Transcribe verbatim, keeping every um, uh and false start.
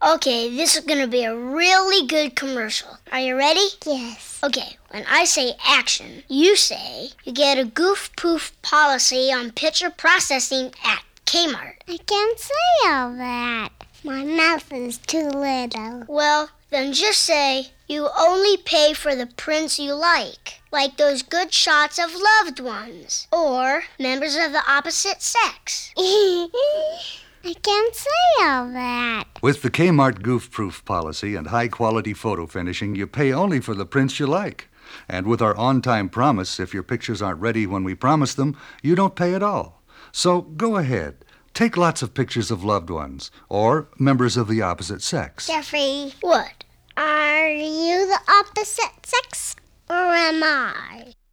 Okay, this is gonna be a really good commercial. Are you ready? Yes. Okay, when I say action, you say you get a goof-poof policy on picture processing at Kmart. I can't say all that. My mouth is too little. Well, then just say you only pay for the prints you like, like those good shots of loved ones or members of the opposite sex. I can't say all that. With the Kmart Goof-Proof policy and high-quality photo finishing, you pay only for the prints you like. And with our on-time promise, if your pictures aren't ready when we promise them, you don't pay at all. So go ahead. Take lots of pictures of loved ones or members of the opposite sex. Jeffrey, What? are you the opposite sex or am I?